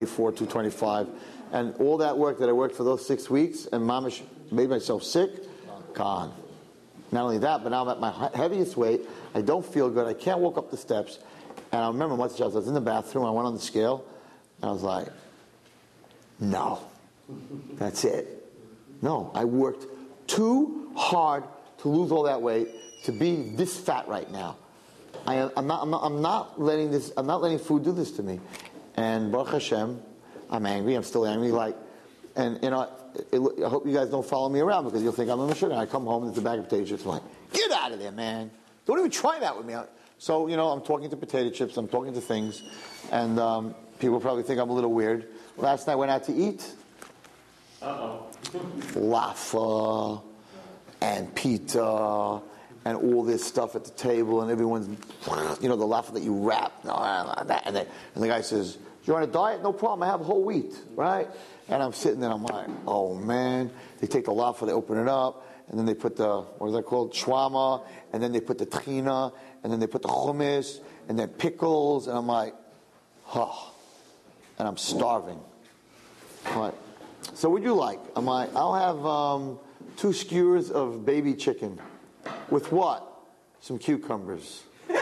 234, 225. And all that work that I worked for those 6 weeks and mamish made myself sick, gone. Not only that, but now I'm at my heaviest weight. I don't feel good. I can't walk up the steps. And I remember once I was in the bathroom, I went on the scale, and I was like, no, that's it. No, I worked too hard to lose all that weight, to be this fat right now. I'm not letting food do this to me. And Baruch Hashem, I'm angry. I'm still angry. And I hope you guys don't follow me around because you'll think I'm a sugar. I come home and there's a bag of potato chips. I'm like, get out of there, man! Don't even try that with me. So I'm talking to potato chips. I'm talking to things, and people probably think I'm a little weird. Last night I went out to eat. Falafel and pizza and all this stuff at the table, and everyone's, the falafel that you wrap, and the guy says, "You're on a diet? No problem. I have whole wheat, right?" And I'm sitting there, and I'm like, "Oh man!" They take the falafel, they open it up, and then they put the shawarma, and then they put the tahina, and then they put the hummus, and then pickles, and I'm like, and I'm starving. I'm like, so what'd you like? I'm like, I'll have 2 skewers of baby chicken. With what? Some cucumbers.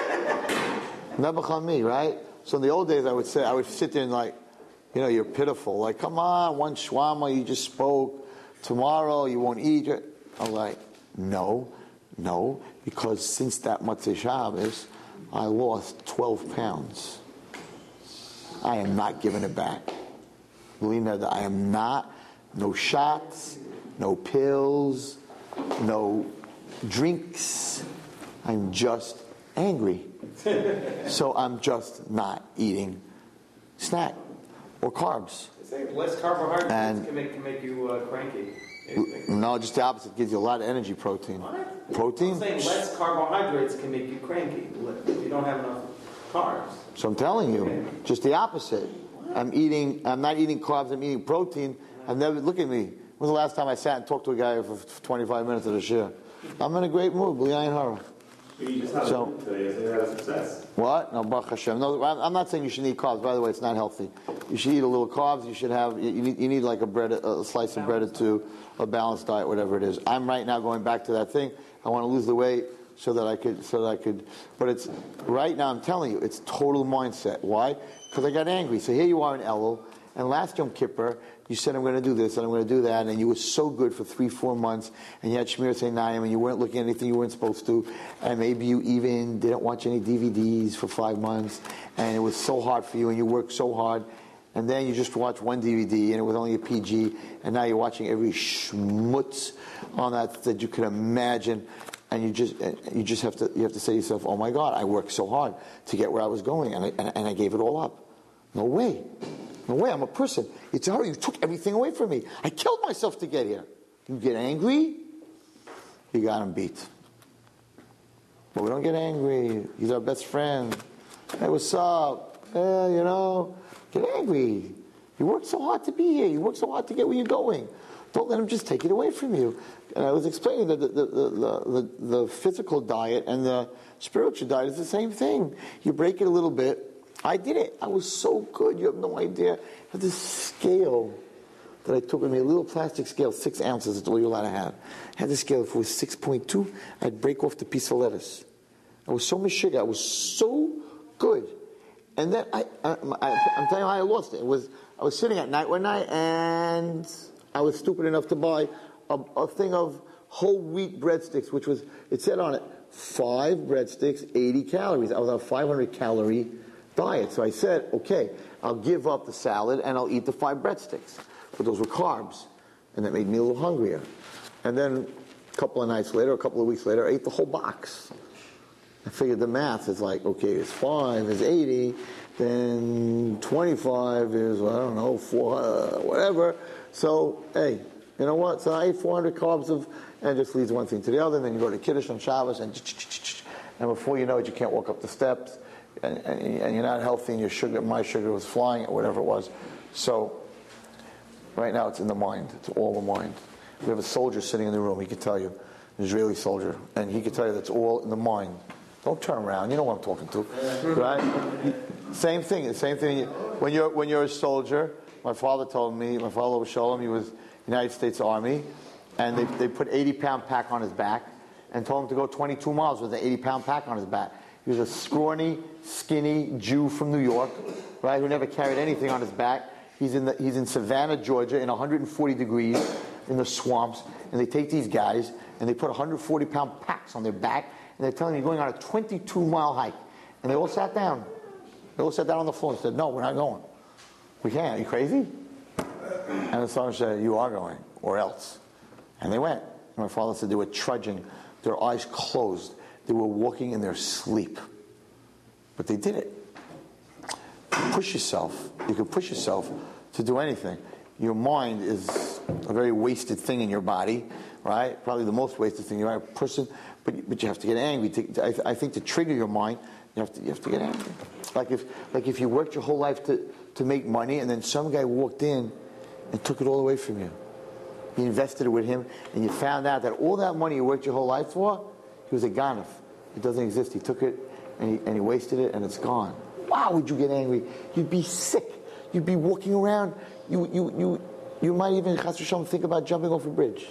Nebuch on me, right? So in the old days, I would sit there and like, you're pitiful. Like, come on, one shawarma, you just spoke. Tomorrow, you won't eat it. I'm like, no, because since that Motzei Shabbos, I lost 12 pounds. I am not giving it back. Believe me, I am not. No shots, no pills, no drinks. I'm just angry. So I'm just not eating snack or carbs. They say less carbohydrates can make you cranky. No, just the opposite. It gives you a lot of energy, protein. What? Protein? I'm saying less carbohydrates can make you cranky if you don't have enough carbs. So I'm telling you, just the opposite. I'm not eating carbs, I'm eating protein. Look at me. When was the last time I sat and talked to a guy for 25 minutes at a shir? I'm in a great mood, B'li'ayin hara. You just had a today, so you had a success. What? No, Baruch Hashem. No, I'm not saying you should eat carbs. By the way, it's not healthy. You should eat a little carbs. You should have. You need like a slice of bread or two, a balanced diet, whatever it is. I'm right now going back to that thing. I want to lose the weight so that I could. But it's right now. I'm telling you, it's total mindset. Why? Because I got angry. So here you are in Elul, and last Yom Kippur, you said I'm going to do this and I'm going to do that, and you were so good for 3-4 months, and you had Shmir Seinayim, and you weren't looking at anything you weren't supposed to, and maybe you even didn't watch any DVDs for 5 months, and it was so hard for you, and you worked so hard, and then you just watched one DVD, and it was only a PG, and now you're watching every schmutz on that you could imagine, and you just have to say to yourself, oh my God, I worked so hard to get where I was going, and I gave it all up. No way. No way, I'm a person. It's hard. You took everything away from me. I killed myself to get here. You get angry, you got him beat. But we don't get angry. He's our best friend. Hey, what's up? Get angry. You worked so hard to be here. You worked so hard to get where you're going. Don't let him just take it away from you. And I was explaining that the physical diet and the spiritual diet is the same thing. You break it a little bit. I did it. I was so good. You have no idea. I had this scale that I took with me, a little plastic scale, 6 ounces. That's all you're allowed to have. I had this scale. If it was 6.2, I'd break off the piece of lettuce. I was so much sugar. I was so good. And then I'm telling you how I lost it. I was sitting at night one night, and I was stupid enough to buy a thing of whole wheat breadsticks, which was, it said on it, 5 breadsticks, 80 calories. I was on a 500 calorie diet. So I said, okay, I'll give up the salad and I'll eat the 5 breadsticks. But those were carbs. And that made me a little hungrier. And then a couple of weeks later, I ate the whole box. I figured the math is like, okay, it's 5 is 80, then 25 is, 4, whatever. So, hey, you know what? So I ate 400 carbs and it just leads one thing to the other. And then you go to Kiddush on Shabbos and before you know it, you can't walk up the steps. And you're not healthy, and my sugar was flying, or whatever it was. So, right now it's in the mind. It's all the mind. We have a soldier sitting in the room. He can tell you, an Israeli soldier, and he can tell you that's all in the mind. Don't turn around. You know what I'm talking to, right? Same thing. Same thing. When you're a soldier, my father told me. My father was Sholem. He was United States Army, and they put 80-pound pack on his back, and told him to go 22 miles with an 80-pound pack on his back. He was a scrawny, skinny Jew from New York, right? Who never carried anything on his back. He's in Savannah, Georgia, in 140 degrees in the swamps, and they take these guys and they put 140-pound packs on their back, and they're telling you you're going on a 22-mile hike, and they all sat down. They all sat down on the floor and said, "No, we're not going. We can't. Are you crazy?" And the sergeant said, "You are going, or else." And they went. And my father said they were trudging, their eyes closed. They were walking in their sleep. But they did it. You push yourself. You can push yourself to do anything. Your mind is a very wasted thing in your body, right? Probably the most wasted thing. You're a person, but you have to get angry. I think to trigger your mind, you have to get angry. Like if you worked your whole life to make money, and then some guy walked in and took it all away from you. You invested it with him, and you found out that all that money you worked your whole life for, he was a ganef. It doesn't exist. He took it and he wasted it, and it's gone. Wow, would you get angry? You'd be sick. You'd be walking around. You might even, chas v'shalom, think about jumping off a bridge.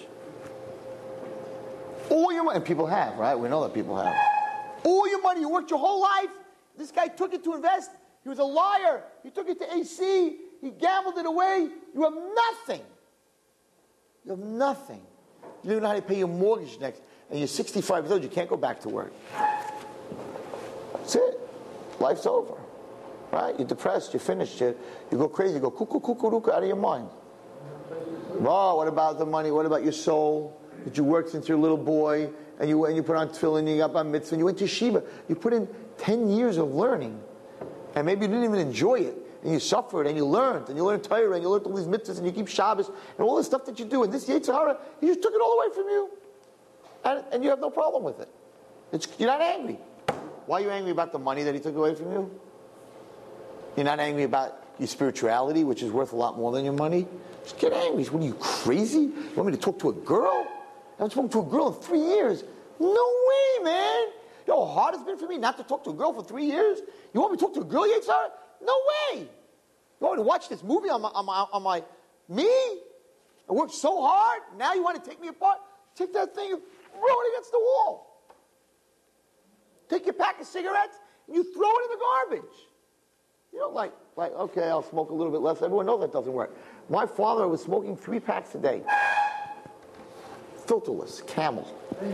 All your money, and people have, right? We know that people have. All your money, you worked your whole life. This guy took it to invest. He was a liar. He took it to AC. He gambled it away. You have nothing. You have nothing. You don't even know how to pay your mortgage next. And you're 65 years old. You can't go back to work. That's it. Life's over. Right? You're depressed. You're finished. You go crazy. You go cuckoo out of your mind. Oh, what about the money? What about your soul that you worked since you're a little boy, and you put on tefillin, you got bar mitzvah, and you went to yeshiva. You put in 10 years of learning, and maybe you didn't even enjoy it, and you suffered, and you learned Torah, and you learned all these mitzvahs, and you keep Shabbos, and all the stuff that you do, and this Yetzer Hara, he just took it all away from you, and you have no problem with it. You're not angry. Why are you angry about the money that he took away from you? You're not angry about your spirituality, which is worth a lot more than your money. Just get angry. What are you, crazy? You want me to talk to a girl? I haven't spoken to a girl in 3 years. No way, man. You know how hard it's been for me not to talk to a girl for 3 years? You want me to talk to a girl, Yetzer Hara? No way. You want me to watch this movie on my me? I worked so hard. Now you want to take me apart? Take that thing and throw it against the wall. Take your pack of cigarettes and you throw it in the garbage. You know, like, okay, I'll smoke a little bit less. Everyone knows that doesn't work. My father was smoking 3 packs a day. Filterless, Camel.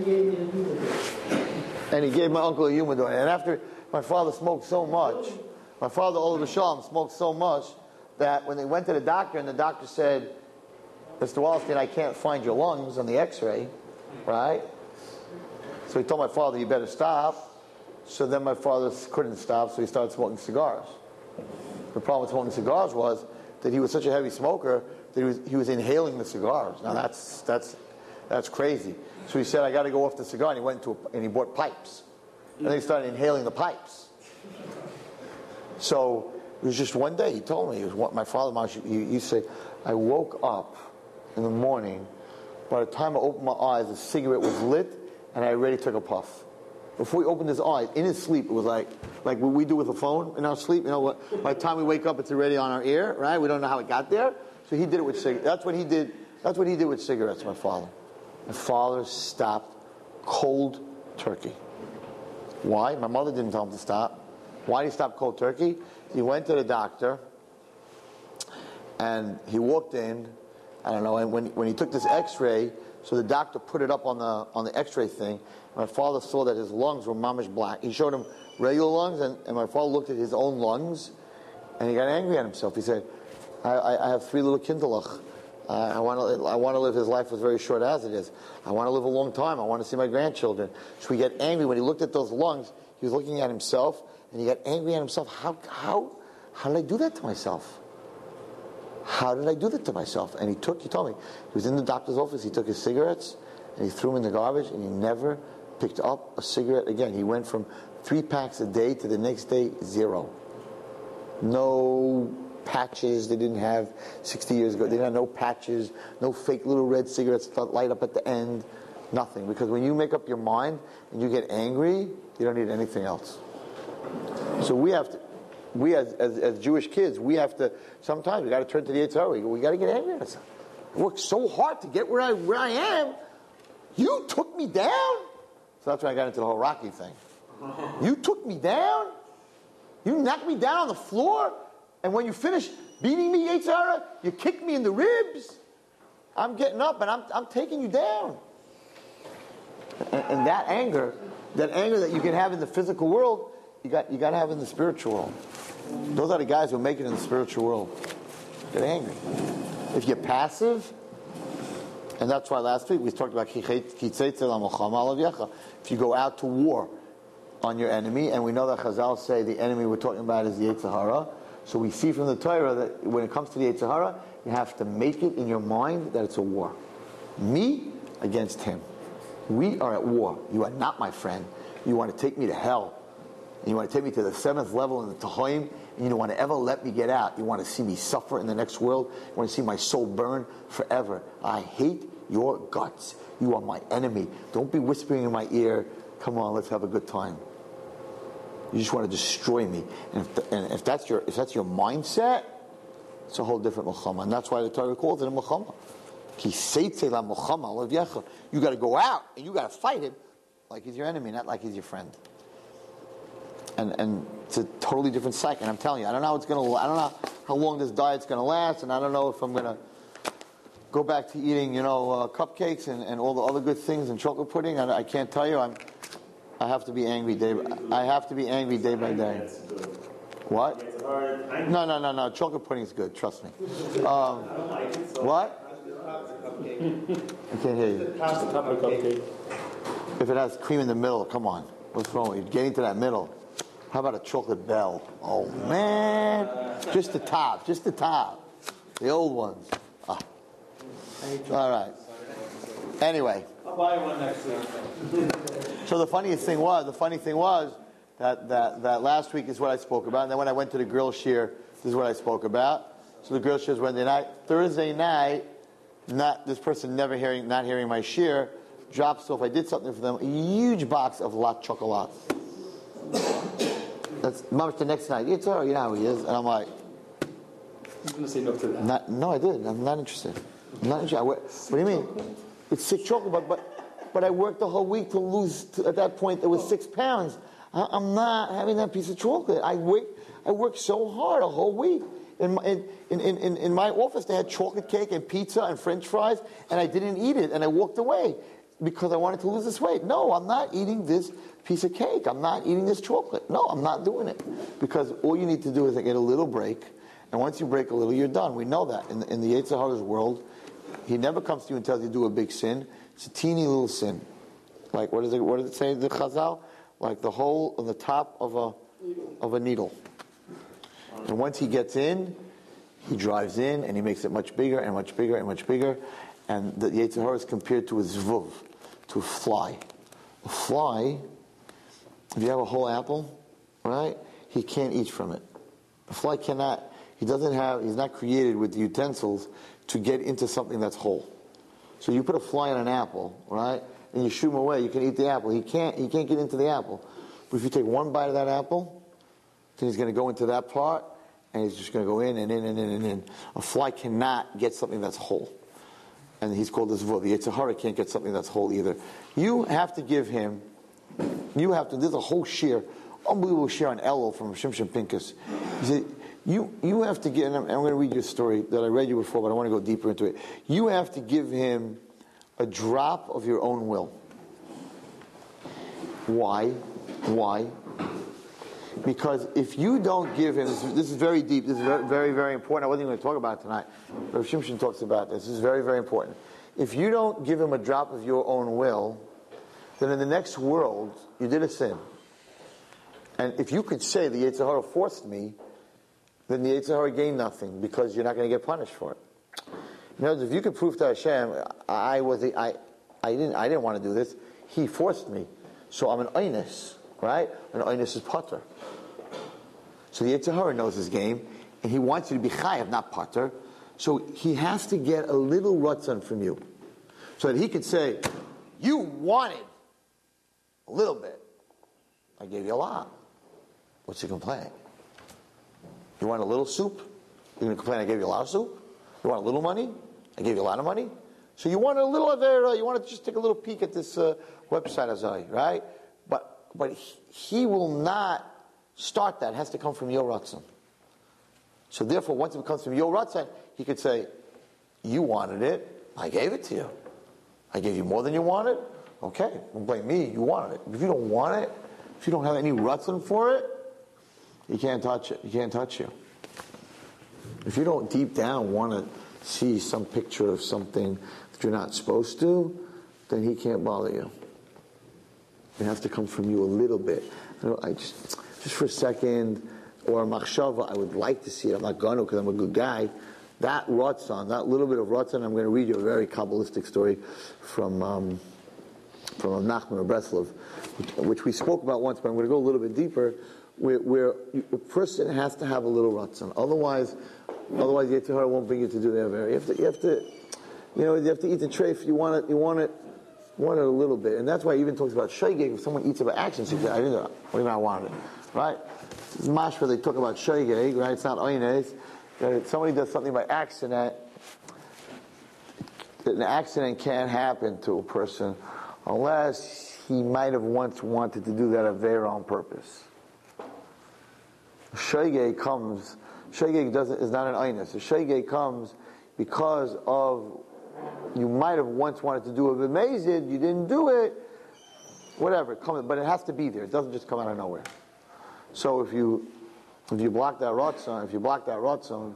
And he gave my uncle a humidor. And after my father smoked so much, my father, Oliver Shalom, smoked so much that when they went to the doctor, and the doctor said, "Mr. Wallerstein, I can't find your lungs on the x-ray," right? So he told my father, "You better stop." So then my father couldn't stop, so he started smoking cigars. The problem with smoking cigars was that he was such a heavy smoker that he was inhaling the cigars. Now that's crazy. So he said, "I got to go off the cigar," and he went and he bought pipes, and then he started inhaling the pipes. So it was just one day. He told me, my father, he said, "I woke up in the morning. By the time I opened my eyes, the cigarette was lit, and I already took a puff. Before he opened his eyes, in his sleep, it was like what we do with a phone in our sleep. You know, by the time we wake up, it's already on our ear, right? We don't know how it got there. So he did it with cigarettes. That's what he did. That's what he did with cigarettes. My father. My father stopped cold turkey. Why? My mother didn't tell him to stop. Why did he stop cold turkey? He went to the doctor, and he walked in. I don't know. And when he took this X-ray, so the doctor put it up on the X-ray thing. My father saw that his lungs were mamish black. He showed him regular lungs, and my father looked at his own lungs, and he got angry at himself. He said, "I have 3 little kindlech. I want to live." His life was very short as it is. "I want to live a long time. I want to see my grandchildren." So he got angry when he looked at those lungs. He was looking at himself, and he got angry at himself. How did I do that to myself? How did I do that to myself? And he told me, he was in the doctor's office, he took his cigarettes, and he threw them in the garbage, and he never picked up a cigarette again. He went from 3 packs a day to the next day, 0. No patches they didn't have 60 years ago. They didn't have no patches, no fake little red cigarettes that light up at the end. Nothing. Because when you make up your mind and you get angry, you don't need anything else. So we have to we as Jewish kids, we have to, sometimes we got to turn to the Yetzer Hara. We got to get angry at ourselves. I worked so hard to get where I am. You took me down. So that's when I got into the whole Rocky thing. You took me down. You knocked me down on the floor. And when you finish beating me, Yetzer Hara, you kicked me in the ribs. I'm getting up and I'm taking you down. And that anger that you can have in the physical world, you got to have in the spiritual world. Those are the guys who make it in the spiritual world. Get angry. If you're passive, and that's why last week we talked about if you go out to war on your enemy, and we know that Chazal say the enemy we're talking about is the Yetzer Hara. So we see from the Torah that when it comes to the Yetzer Hara, you have to make it in your mind that it's a war. Me against him. We are at war. You are not my friend. You want to take me to hell. You want to take me to the 7th level in the Tahoim, and you don't want to ever let me get out. You want to see me suffer in the next world. You want to see my soul burn forever. I hate your guts. You are my enemy. Don't be whispering in my ear, come on, let's have a good time. You just want to destroy me. And if that's your mindset, it's a whole different milchama. And that's why the Torah calls it a milchama. You got to go out and you got to fight him like he's your enemy, not like he's your friend. And it's a totally different cycle. And I'm telling you, I don't know how long this diet's going to last, and I don't know if I'm going to go back to eating, cupcakes and all the other good things and chocolate pudding. I can't tell you. I have to be angry day by day. What? No. Chocolate pudding is good. Trust me. What? I can't hear you. If it has cream in the middle, come on. What's wrong with you? Getting to that middle. How about a chocolate bell? Oh man, just the top. The old ones. Ah. All right. Anyway. I'll buy one next week. So the funny thing was that last week is what I spoke about, and then when I went to the grill shear, this is what I spoke about. So the grill shear is Wednesday night. Thursday night, not hearing my shear, drops off. I did something for them. A huge box of La Chocolat. That's much the next night. It's all, you know how he is, and I'm like, You're going to say no to that? No, I didn't. I'm not interested. What do you mean? It's 6 chocolate, but I worked the whole week to lose. At that point, it was 6 pounds. I'm not having that piece of chocolate. I worked so hard a whole week. In my office, they had chocolate cake and pizza and French fries, and I didn't eat it, and I walked away because I wanted to lose this weight. No, I'm not eating this piece of cake. I'm not eating this chocolate. No, I'm not doing it. Because all you need to do is get a little break, and once you break a little, you're done. We know that. In the Yetzer Hara's world, he never comes to you and tells you to do a big sin. It's a teeny little sin. Like, what does it say, the Chazal? Like the hole on the top of a needle. And once he gets in, he drives in, and he makes it much bigger and much bigger and much bigger. And the Yetzer Hara is compared to a zvuv, to a fly. A fly, if you have a whole apple, right, he can't eat from it. A fly cannot, he's not created with the utensils to get into something that's whole. So you put a fly on an apple, right, and you shoot him away, you can eat the apple. He can't get into the apple. But if you take one bite of that apple, then he's going to go into that part, and he's just going to go in and in and in and in. A fly cannot get something that's whole. And he's called this Zvuv. The Yetzer Hara can't get something that's whole either. You have to give him, there's a whole shear, unbelievable shear on Elul from Shimshon Pincus. He said, you have to give, and I'm going to read you a story that I read you before, but I want to go deeper into it. You have to give him a drop of your own will. Why? Because if you don't give him, this is very deep, this is very, very, very important. I wasn't even going to talk about it tonight. Rav Shimshon talks about this. This is very, very important. If you don't give him a drop of your own will, then in the next world, you did a sin. And if you could say, the Yetzer Hara forced me, then the Yetzer Hara gained nothing, because you're not going to get punished for it. In other words, if you could prove to Hashem, I didn't want to do this, he forced me, so I'm an Einus, right? An Einus is Potter. So the Yetzer Hara knows his game, and he wants you to be Chayav, not Potter. So he has to get a little Ratzon from you, so that he could say, you wanted a little bit, I gave you a lot. What's your complaint? You want a little soup? You're going to complain I gave you a lot of soup? You want a little money? I gave you a lot of money? So you want a little of there, you want to just take a little peek at this website, Azai, right? But he will not start that. It has to come from your Ratzon. So therefore, once it comes from your Ratzon, he could say, you wanted it, I gave it to you. I gave you more than you wanted? Okay, don't blame me, you wanted it. If you don't want it, if you don't have any Ratzon for it, you can't touch it. You can't touch you. If you don't deep down want to see some picture of something that you're not supposed to, then he can't bother you. It has to come from you a little bit. I just for a second, or a machshava, I would like to see it. I'm not going to because I'm a good guy. That Ratzon, that little bit of Ratzon, I'm going to read you a very Kabbalistic story from Nachman of Breslov, which we spoke about once, but I'm going to go a little bit deeper, where a person has to have a little Ratzon. Otherwise Yetzer Hara won't bring you to do the Avera. You have to eat the treif. You want it a little bit. And that's why he even talks about shoygeg. If someone eats it by accident, you say, I didn't know. What do you mean I wanted it? Right? This is mashma, they talk about shoygeg, right? It's not oynes. Somebody does something by accident. An accident can't happen to a person unless he might have once wanted to do that Avera on purpose. Shoygeg comes, is not an oynes. The shoygeg comes because of, you might have once wanted to do a b'mezid, you didn't do it, whatever, but it has to be there. It doesn't just come out of nowhere. So if you block that Ratzon,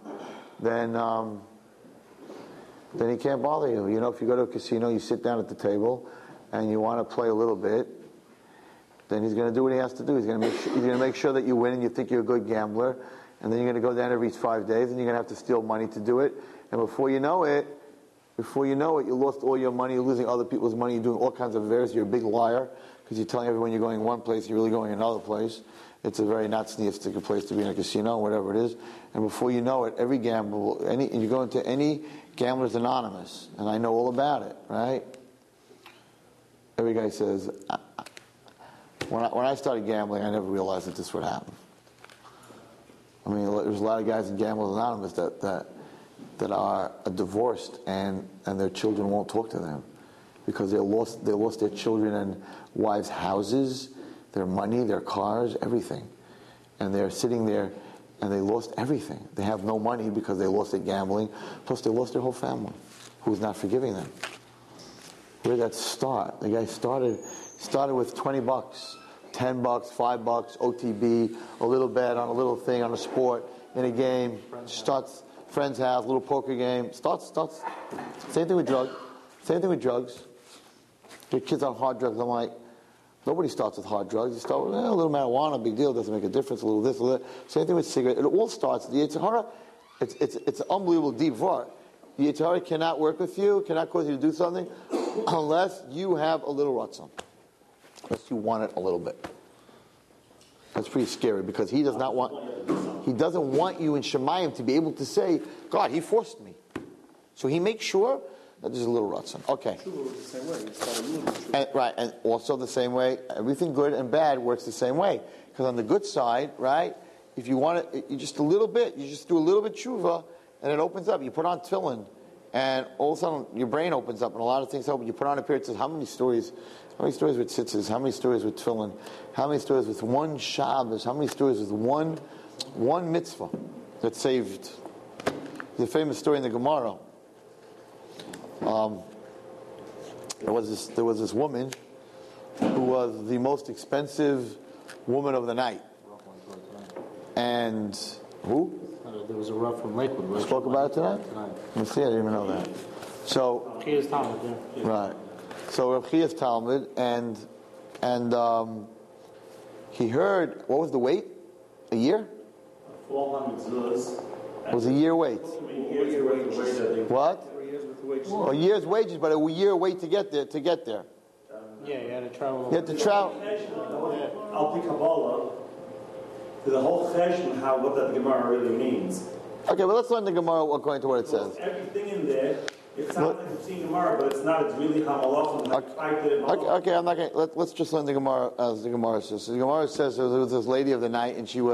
then he can't bother you. You know, if you go to a casino, you sit down at the table, and you want to play a little bit, then he's going to do what he has to do. He's going to make sure that you win, and you think you're a good gambler, and then you're going to go down every 5 days, and you're going to have to steal money to do it, and before you know it, you lost all your money, you're losing other people's money, you're doing all kinds of affairs, you're a big liar, because you're telling everyone you're going one place, you're really going another place. It's a very not sneistic place to be in a casino, whatever it is. And before you know it, every gamble, and you go into any Gamblers Anonymous, and I know all about it, right? Every guy says, when I started gambling, I never realized that this would happen. I mean, there's a lot of guys in Gamblers Anonymous that are divorced and their children won't talk to them because they lost their children and wives' houses, their money, their cars, everything. And they're sitting there and they lost everything. They have no money because they lost it gambling, plus they lost their whole family, who's not forgiving them. Where did that start? The guy started with $20, $10, $5, OTB, a little bet on a little thing, on a sport, in a game, starts friend's house, little poker game, starts. Same thing with drugs. Your kids on hard drugs. I'm like, nobody starts with hard drugs. You start with a little marijuana, big deal, doesn't make a difference, a little this, a little that. Same thing with cigarettes. It all starts. The Yetzer Hara, it's an unbelievable deep part. The Yetzer Hara cannot work with you, cannot cause you to do something, unless you have a little Ratzon. Unless you want it a little bit. That's pretty scary because he doesn't want you in Shemayim to be able to say, God, he forced me. So he makes sure that there's a little Ratzon. Okay. And also the same way, everything good and bad works the same way. Because on the good side, right, if you want it, you just do a little bit tshuva, and it opens up. You put on tefillin, and all of a sudden your brain opens up, and a lot of things open. You put on a pair, it says, how many stories with tzitzis, how many stories with tefillin, how many stories with one Shabbos, how many stories with one mitzvah that saved. There's a famous story in the Gemara. There was this woman who was the most expensive woman of the night. And who? There was a Rav from Lakewood. We spoke about it tonight? Let me see, I didn't even know that. So, Chiya's Talmud, yeah. Right. So Rav Chiya's Talmud, and he heard, what was the wait? A year? 400 zuz. It was a year wait. What? A year's wages, but a year wait to get there. Yeah, you had to travel. You had to travel. Al Pi Kabbalah, the whole cheshbon, what that Gemara really means. Okay, but let's learn the Gemara according to what it says. Everything in there, it sounds like it's seeing Gemara, but it's not. It's really Hamalach. Okay, I'm not going. Let's just learn the Gemara as the Gemara says. So the Gemara says there was this lady of the night, and she was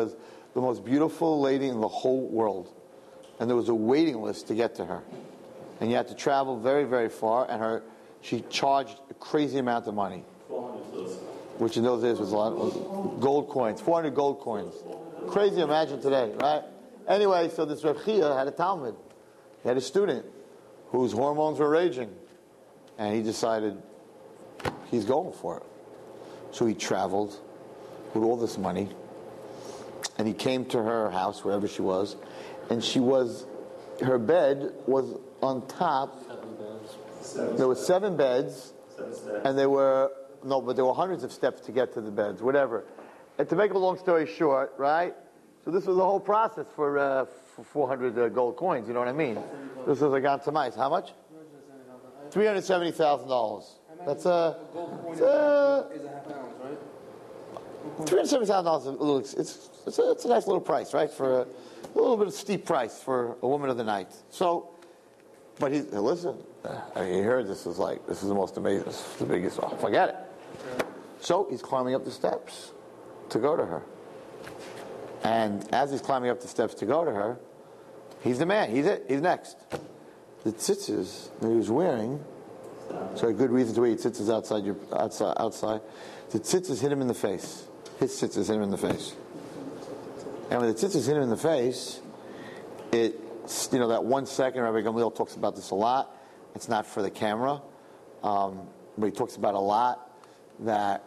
the most beautiful lady in the whole world. And there was a waiting list to get to her. And you had to travel very, very far, and she charged a crazy amount of money. 400 plus. Which in those days was a lot of gold coins, 400 gold coins. Crazy, imagine today, right? Anyway, so this Rav Chia had a Talmud. He had a student whose hormones were raging. And he decided he's going for it. So he traveled with all this money. And he came to her house, wherever she was. And her bed was on top. There were 7 beds. 7 steps. And there were hundreds of steps to get to the beds, whatever. And to make a long story short, right? So this was the whole process for 400 gold coins, you know what I mean? This was a gantamais. How much? $370,000. That's Is a half ounce, right? $370,000 is a little. It's a nice little price, right? For a little bit of steep price for a woman of the night. So, but listen. I mean, he heard this is the most amazing, this is the biggest. Oh, forget it. So he's climbing up the steps to go to her. And as he's climbing up the steps to go to her, he's the man. He's it. He's next. The tzitzis that he was wearing, so a good reason to wear tzitzis outside. The tzitzis hit him in the face. His tzitzis hit him in the face. And when the tzitzis hit him in the face, that 1 second, Rabbi Gamliel talks about this a lot. It's not for the camera, but he talks about a lot that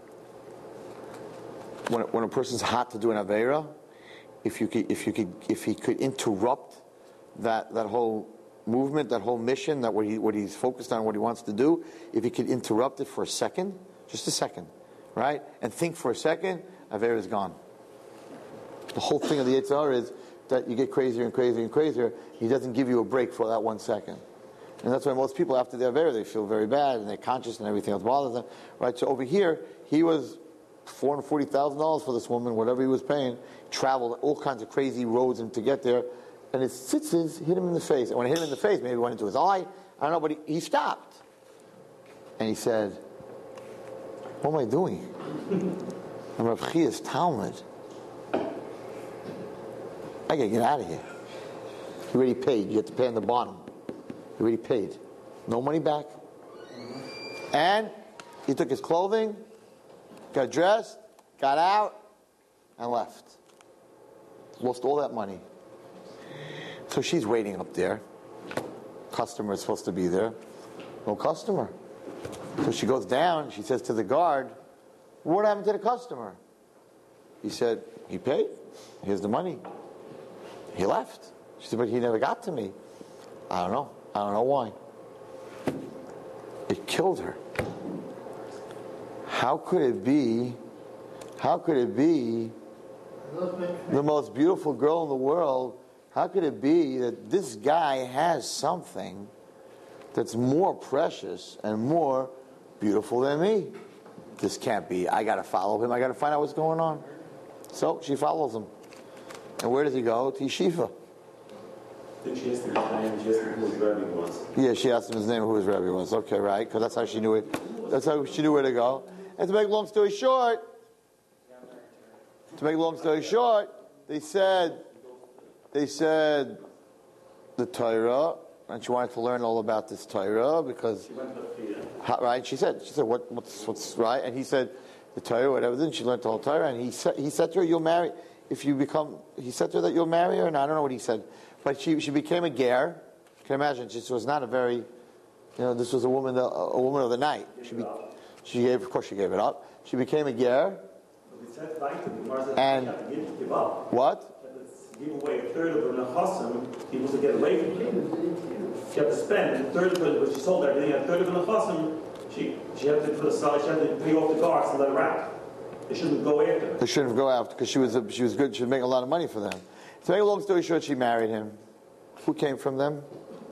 when a person's hot to do an avera, if he could interrupt that whole movement, that whole mission, that what he's focused on, what he wants to do, if he could interrupt it for a second, just a second, right, and think for a second, avera is gone. The whole thing of the Yetzer Hara is that you get crazier and crazier and crazier. He doesn't give you a break for that 1 second. And that's why most people, after the Avera, they feel very bad, and they're conscious, and everything else bothers them. Right? So over here, he was $440,000 for this woman, whatever he was paying, traveled all kinds of crazy roads and to get there, and his tzitzis hit him in the face. And when it hit him in the face, maybe it went into his eye, I don't know, but he stopped. And he said, what am I doing? I'm Rav Chia's Talmud. I gotta get out of here. You already paid. You have to pay on the bottom. You already paid. No money back. And he took his clothing, got dressed, got out, and left. Lost all that money. So she's waiting up there. Customer is supposed to be there. No customer. So she goes down. She says to the guard, what happened to the customer? He said, he paid. Here's the money. He left. She said, but he never got to me. I don't know. I don't know why. It killed her. How could it be the most beautiful girl in the world? How could it be that this guy has something that's more precious and more beautiful than me? This can't be. I got to follow him. I got to find out what's going on. So she follows him. And where does he go? To yeshiva. Then she asked him his name, she asked him who his rabbi was. Yeah, she asked him his name, who his rabbi was. Okay, right? Because that's how she knew it. That's how she knew where to go. And to make a long story short, they said the Torah, and she wanted to learn all about this Torah because, right? She said, what's right? And he said the Torah, whatever. Then she learned the whole Torah, and he said to her, "You'll marry if you become." He said to her that you'll marry her, and I don't know what he said, but she became a ger. You can imagine, she was not a very, this was a woman of the night. She gave it up. She became a ger. And what? Give away a third of the nechasim, people to get away from him. She had to spend a third of it, but she sold everything, a third of the nechasim, she had to put aside, she had to pay off the guards and let her out. They shouldn't go after her. They shouldn't go after because she was good. She was making a lot of money for them. To make a long story short, she married him. Who came from them?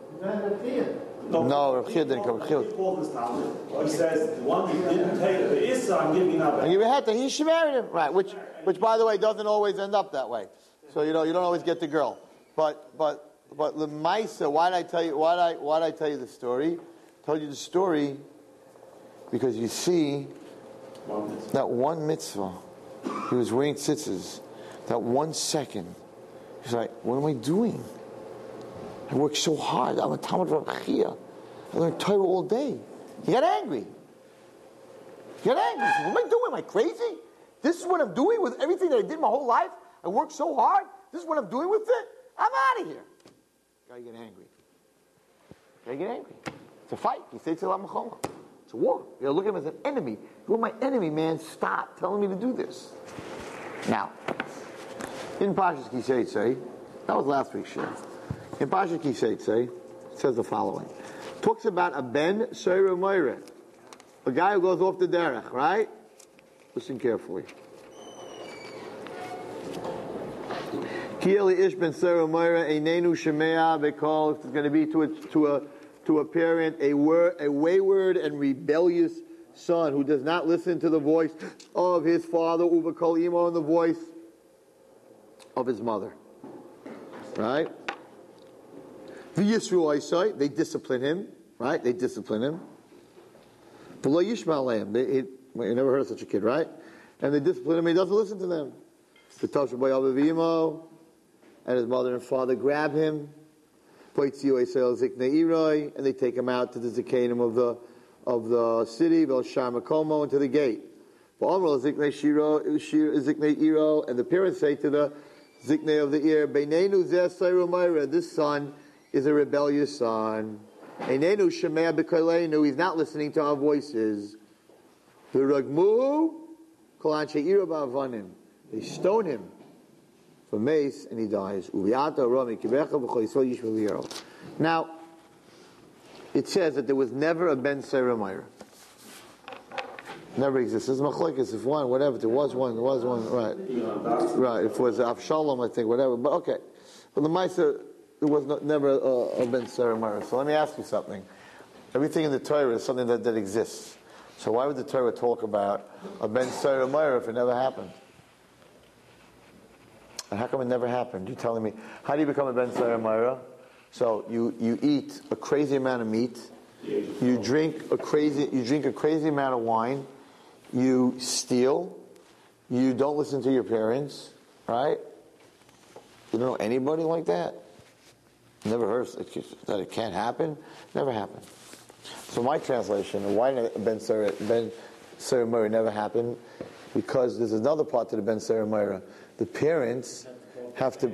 No, Rav Chia didn't come. He says, the one you didn't take, the Issa, I'm giving you now. She married him, right? Which, by the way, doesn't always end up that way. So you don't always get the girl. But the Maisa, why did I tell you the story? I told you the story because you see that one mitzvah. He was wearing tzitzis. that 1 second, he's like, what am I doing? I work so hard. I'm a Talmud Rav Chia. I learn Torah all day. He got angry. He got angry. He said, what am I doing? Am I crazy? This is what I'm doing with everything that I did my whole life? I worked so hard. This is what I'm doing with it? I'm out of here. Gotta get angry. Gotta get angry. It's a fight. He says to Lamachoma. It's a war. You gotta look at him as an enemy. You're my enemy, man. Stop telling me to do this. Now, in Parshas Kiseitzei, that was last week's show. In Parshas Kiseitzei, it says the following. It talks about a ben Seira Moira, a guy who goes off the derech, right? Listen carefully. Kieli ish ben Seira Moira einenu shemea bekol. If it's going to be to a parent, a wayward and rebellious son who does not listen to the voice of his father, ubekol imo, and the voice of his mother, right? The Yisrael Isai, they discipline him, right? They discipline him. Below Yishmael Layim, you never heard of such a kid, right? And they discipline him, he doesn't listen to them. The Tasha Boy Avivimo, and his mother and father grab him, and they take him out to the Zikanim of the city, Velshar Makomo, into the gate. And the parents say to the Ziknei of the ear, this son is a rebellious son. He's not listening to our voices. They stone him for mace, and he dies. Now, it says that there was never a Ben Seira Meira. Never existed. It's machlokes, if one, whatever. There was one, right. Right, if it was Avshalom, I think, whatever. But okay. But the Maisa, there was never a Ben Seira Meira. So let me ask you something. Everything in the Torah is something that exists. So why would the Torah talk about a Ben Seira Meira if it never happened? And how come it never happened? You're telling me, how do you become a Ben Seira Meira? So you eat a crazy amount of meat, you drink a crazy amount of wine, you steal, you don't listen to your parents, right? You don't know anybody like that? Never heard that it can't happen? Never happened. So my translation, why Ben Seira Meira never happened? Because there's another part to the Ben Seira Meira. The parents have to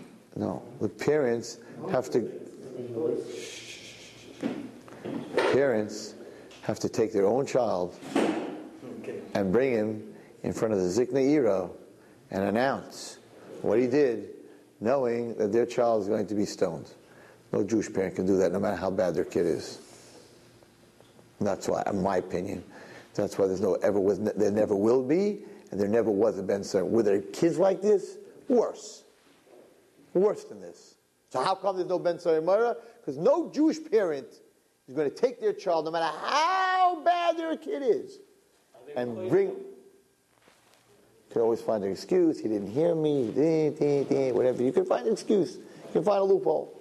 take their own child and bring him in front of the Ziknei Iro and announce what he did, knowing that their child is going to be stoned. No Jewish parent can do that, no matter how bad their kid is. And that's why, in my opinion, that's why there never will be, and there never was a Ben Seira. Were there kids like this? Worse than this. So how come there's no Ben Seira Meira? Because no Jewish parent is going to take their child, no matter how bad their kid is, and bring. You can always find an excuse. He didn't hear me. Whatever. You can find an excuse. You can find a loophole.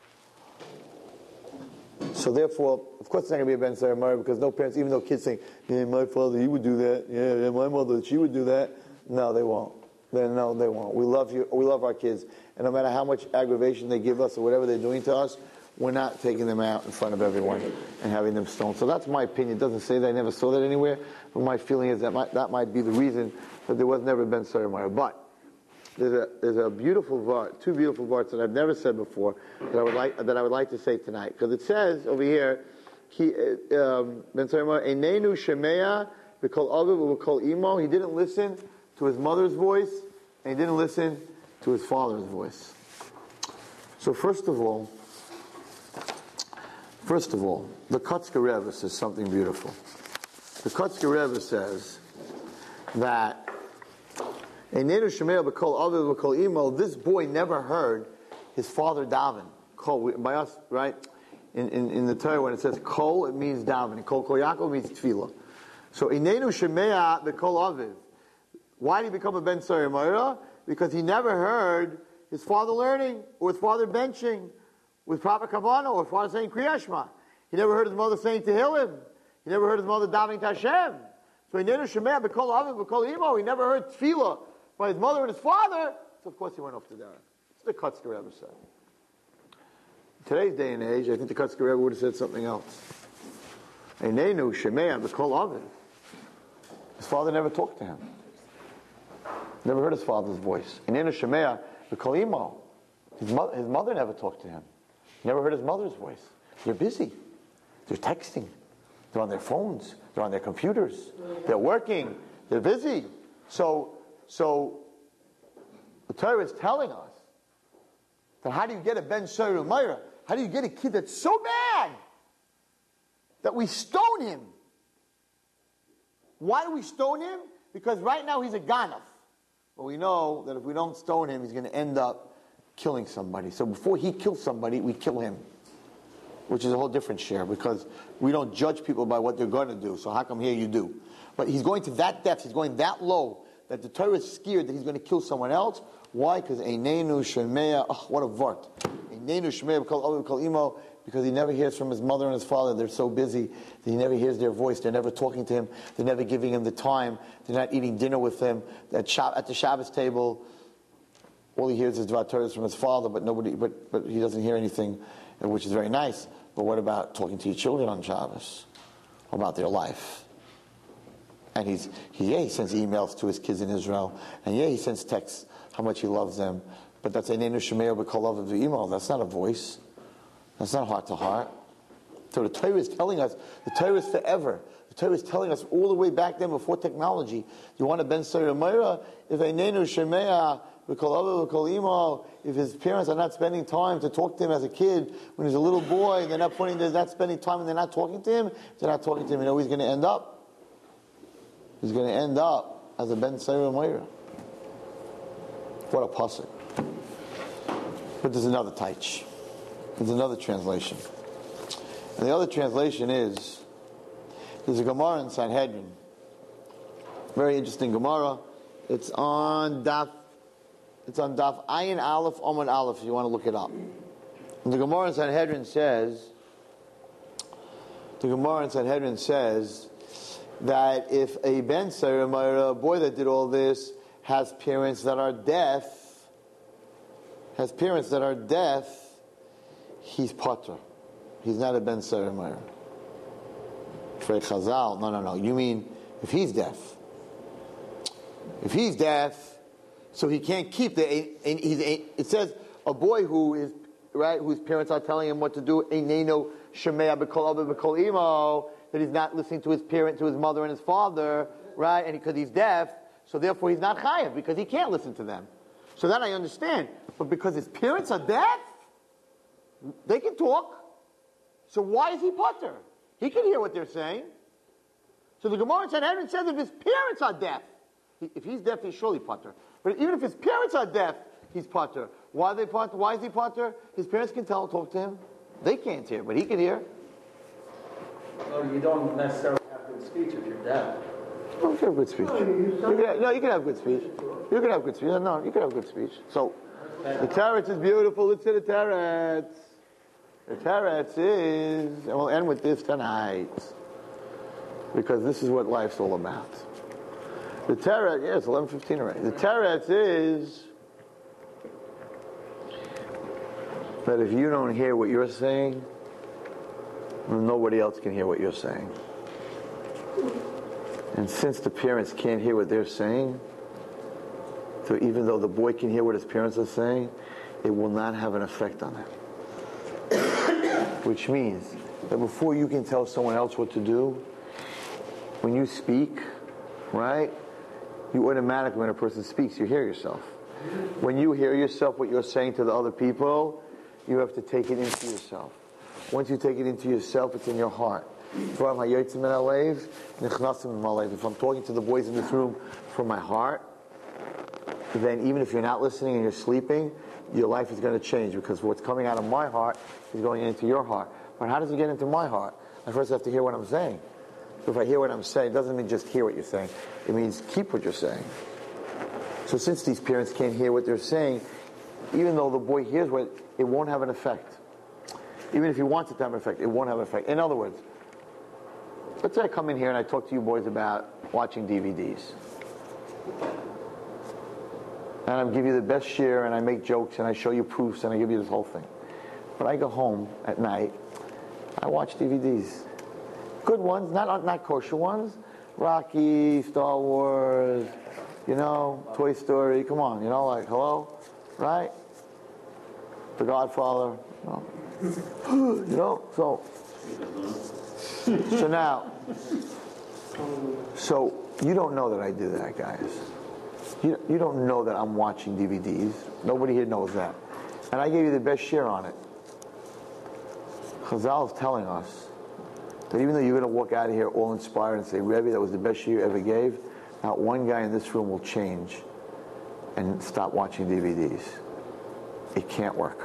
So therefore, of course, it's not going to be a Ben Seira Meira because no parents, even though kids think, "Yeah, my father, he would do that. Yeah, my mother, she would do that." No, they won't. No, they won't. We love you. We love our kids, and no matter how much aggravation they give us or whatever they're doing to us, we're not taking them out in front of everyone and having them stoned. So that's my opinion. It doesn't say that. I never saw that anywhere. But my feeling is that might be the reason that there was never Ben Seira Meira. But there's a beautiful vart, two beautiful varts that I've never said before that I would like to say tonight, because it says over here, Ben Seira Meira Einenu Shemea V'Kol Aviv V'Kol Imo. He didn't listen to his mother's voice, and he didn't listen to his father's voice. So first of all, the Kotzker Rebbe says something beautiful. The Kotzker Rebbe says that this boy never heard his father daven. Kol, by us, right? In the Torah, when it says kol, it means daven. Kol Yaakov means tefillah. So Einenu Shemea B'Kol Aviv. Why did he become a Ben Seira Meira? Because he never heard his father learning, or his father benching with proper kavanah, or his father saying Kriya Shema. He never heard his mother saying Tehillim. He never heard his mother davening to Hashem. So Einenu Shemea B'Kol Aviv B'Kol Imo. He never heard tefillah by his mother and his father, so of course he went off to Derek. That's what the Kotzker Rebbe said. In today's day and age, I think the Kotzker Rebbe would have said something else. Einenu Shemea B'Kol Aviv. His father never talked to him. Never heard his father's voice. Einenu Shemea B'Kol Imo. His mother never talked to him. Never heard his mother's voice. They're busy. They're texting. They're on their phones. They're on their computers. They're working. They're busy. So the Torah is telling us that how do you get a Ben Shayru Meira? How do you get a kid that's so bad that we stone him? Why do we stone him? Because right now he's a Ganaf. But we know that if we don't stone him, he's going to end up killing somebody. So before he kills somebody, we kill him. Which is a whole different share, because we don't judge people by what they're going to do. So how come here you do? But he's going to that depth, he's going that low, that the Torah is scared that he's going to kill someone else. Why? Because Einenu Shemea, what a vart. Einenu Shemea B'Kol Aviv B'Kol Imo, because he never hears from his mother and his father. They're so busy that he never hears their voice. They're never talking to him. They're never giving him the time. They're not eating dinner with him. At the Shabbos table, all he hears is Dvar Torah from his father, but he doesn't hear anything, which is very nice. But what about talking to your children on Shabbos? About their life? And he sends emails to his kids in Israel, and he sends texts how much he loves them. But that's Einenu Shemea B'Kol Aviv V'Imo. That's not a voice. That's not heart to heart. So the Torah is telling us, the Torah is forever. The Torah is telling us all the way back then before technology. You want a Ben Shayru Meira? If Einenu Shemea B'Kol Aviv B'Kol Imo, if his parents are not spending time to talk to him as a kid, when he's a little boy, they're not spending time and they're not talking to him, you know he's going to end up? He's going to end up as a Ben Shayru Meira. What a pasuk. But there's another taich. There's another translation. And the other translation is, there's a Gemara in Sanhedrin. Very interesting Gemara. It's on Daf Ayin Aleph Omid Aleph, if you want to look it up. And the Gemara in Sanhedrin says that if a Ben Shayru Meira, a boy that did all this, has parents that are deaf, he's potter. He's not a Ben Shayru Meira. For Chazal, no. You mean if he's deaf? If he's deaf, so he can't keep it says a boy who is right, whose parents are telling him what to do. Einenu Shemea B'Kol Aviv B'Kol Imo, that he's not listening to his parent, to his mother and his father, right? And because he's deaf, so therefore he's not chayav because he can't listen to them. So that I understand. But because his parents are deaf, they can talk. So why is he potter? He can hear what they're saying. So the Gemara in Sanhedrin says if his parents are deaf, if he's deaf, he's surely potter. But even if his parents are deaf, he's potter. Why are they potter? Why is he potter? His parents can talk to him. They can't hear, but he can hear. No, you don't necessarily have good speech if you're deaf. No, you can have good speech. You can have good speech. You can have good speech. No, you can have good speech. So, the Teretz is beautiful. Let's say the Teretz. The Teretz is, and we'll end with this tonight, because this is what life's all about. The Teretz, it's 11:15 already. The Teretz is that if you don't hear what you're saying, nobody else can hear what you're saying. And since the parents can't hear what they're saying, so even though the boy can hear what his parents are saying, it will not have an effect on him. Which means that before you can tell someone else what to do, when you speak, right, you automatically, when a person speaks, you hear yourself. When you hear yourself, what you're saying to the other people, you have to take it into yourself. Once you take it into yourself, it's in your heart. If I'm talking to the boys in this room from my heart, then even if you're not listening and you're sleeping, your life is going to change, because what's coming out of my heart is going into your heart. But how does it get into my heart? I first have to hear what I'm saying. So if I hear what I'm saying, it doesn't mean just hear what you're saying. It means keep what you're saying. So since these parents can't hear what they're saying, even though the boy hears what, it won't have an effect. Even if he wants it to have an effect, it won't have an effect. In other words, let's say I come in here and I talk to you boys about watching DVDs. and I give you the best share, and I make jokes, and I show you proofs, and I give you this whole thing. But I go home at night, I watch DVDs. Good ones, not kosher ones. Rocky, Star Wars, Toy Story, come on, like, hello, right? The Godfather, so now, so you don't know that I do that, guys. You don't know that I'm watching DVDs. Nobody here knows that. And I gave you the best share on it. Chazal is telling us that even though you're going to walk out of here all inspired and say, Rebbe, that was the best share you ever gave, not one guy in this room will change and stop watching DVDs. It can't work.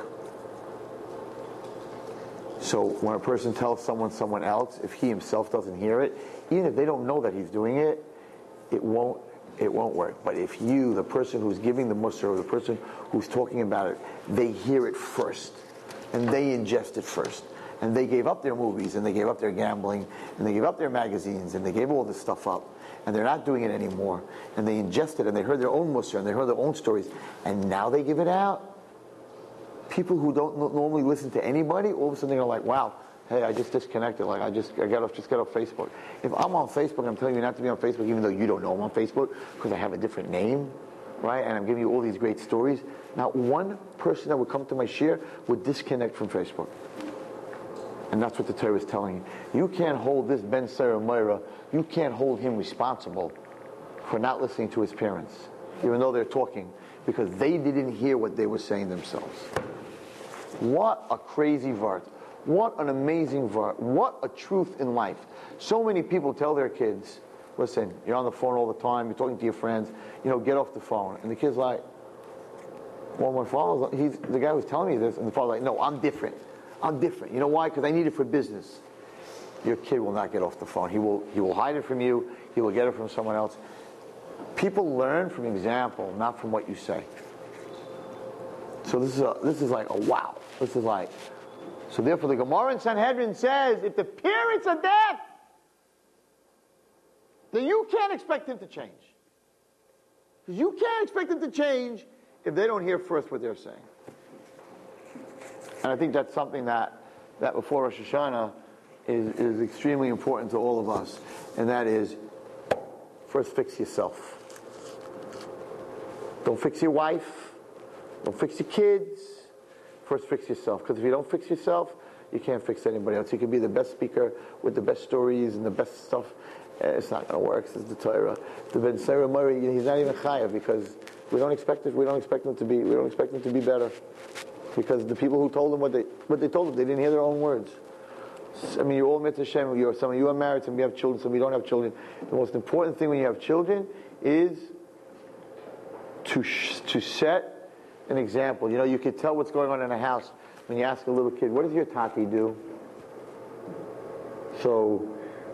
So when a person tells someone else, if he himself doesn't hear it, even if they don't know that he's doing it, it won't work. But if you, the person who's giving the mussar, or the person who's talking about it, they hear it first, and they ingest it first, and they gave up their movies, and they gave up their gambling, and they gave up their magazines, and they gave all this stuff up, and they're not doing it anymore, and they ingest it, and they heard their own mussar, and they heard their own stories, and now they give it out. People who don't normally listen to anybody, all of a sudden they're like, wow, hey, I just disconnected. Like I got off Facebook. If I'm on Facebook, I'm telling you not to be on Facebook, even though you don't know I'm on Facebook, because I have a different name, right? And I'm giving you all these great stories. Not one person that would come to my share would disconnect from Facebook. And that's what the Torah is telling you. You can't hold this Ben Sarah Moira, you can't hold him responsible for not listening to his parents, even though they're talking, because they didn't hear what they were saying themselves. What a crazy vart. What an amazing vart. What a truth in life. So many people tell their kids, listen, you're on the phone all the time, you're talking to your friends, get off the phone. And the kid's like, well, my father, he's the guy who's telling me this, and the father's like, no, I'm different. I'm different. You know why? Because I need it for business. Your kid will not get off the phone. He will hide it from you. He will get it from someone else. People learn from example, not from what you say. So this is like a wow. This is like, so therefore the Gemara in Sanhedrin says, if the parents are deaf, then you can't expect them to change. Because you can't expect them to change if they don't hear first what they're saying. And I think that's something that before Rosh Hashanah is extremely important to all of us. And that is, first fix yourself. Don't fix your wife. Don't fix your kids. First fix yourself. Because if you don't fix yourself, you can't fix anybody else. You can be the best speaker with the best stories and the best stuff. It's not going to work. This is the Torah. The Ben Sarah Murray, he's not even chayav because we don't expect him to be better. Because the people who told him what they told him, they didn't hear their own words. I mean, you're all mitzvah Shem. Some of you are married, some of you have children, some of you don't have children. The most important thing when you have children is to set an example. You can tell what's going on in a house when you ask a little kid, what does your tati do? So,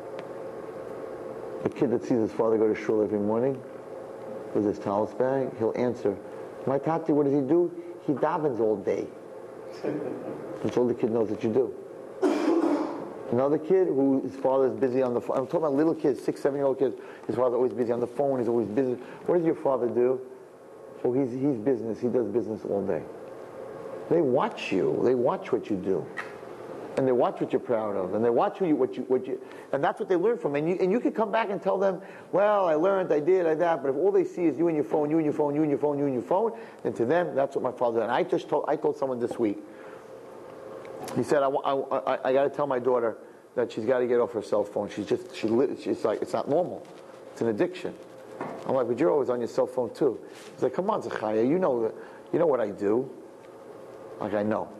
a kid that sees his father go to shul every morning with his tallis bag, he'll answer, my tati, what does he do? He davens all day. That's all the kid knows that you do. Another kid who his father is busy on the phone. I'm talking about little kids, 6, 7-year-old kids. His father's always busy on the phone. He's always busy. What does your father do? Oh, he's business. He does business all day. They watch you. They watch what you do, and they watch what you're proud of, and they watch what you, and that's what they learn from. And you can come back and tell them, well, I learned, I did, I that. But if all they see is you and your phone, you and your phone, you and your phone, you and your phone, then to them, that's what my father did. And I told someone this week. He said, I got to tell my daughter that she's got to get off her cell phone. She's like, it's not normal. It's an addiction. I'm like, but you're always on your cell phone too. He's like, come on, Zechariah, you know what I do. Like, I know.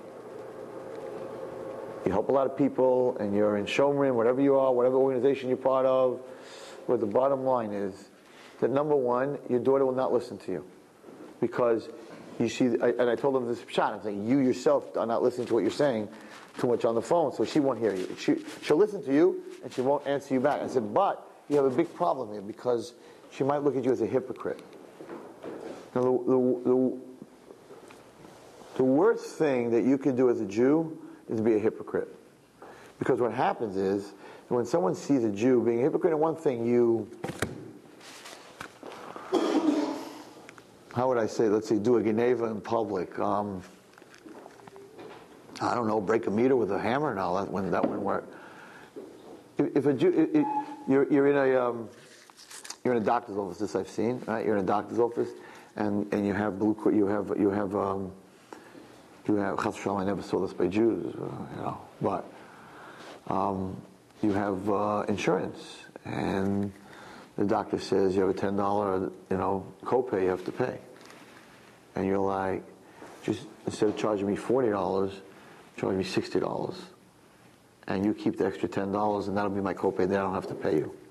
You help a lot of people, and you're in Shomrim, whatever you are, whatever organization you're part of. But the bottom line is that number one, your daughter will not listen to you. Because you see, and I told them this shot, I'm saying, you yourself are not listening to what you're saying too much on the phone, so she won't hear you. She'll listen to you, and she won't answer you back. I said, but you have a big problem here, because she might look at you as a hypocrite. Now, the worst thing that you can do as a Jew is be a hypocrite. Because what happens is, when someone sees a Jew being a hypocrite in one thing, how would I say, let's say, do a Geneva in public. I don't know, break a meter with a hammer? No, that wouldn't work. If a Jew, you're in a doctor's office, this I've seen, right? You're in a doctor's office, and you have Chas v'Shalom, I never saw this by Jews, but you have insurance, and the doctor says you have a $10, copay you have to pay, and you're like, just instead of charging me $40, charge me $60, and you keep the extra $10, and that'll be my copay. Then I don't have to pay you.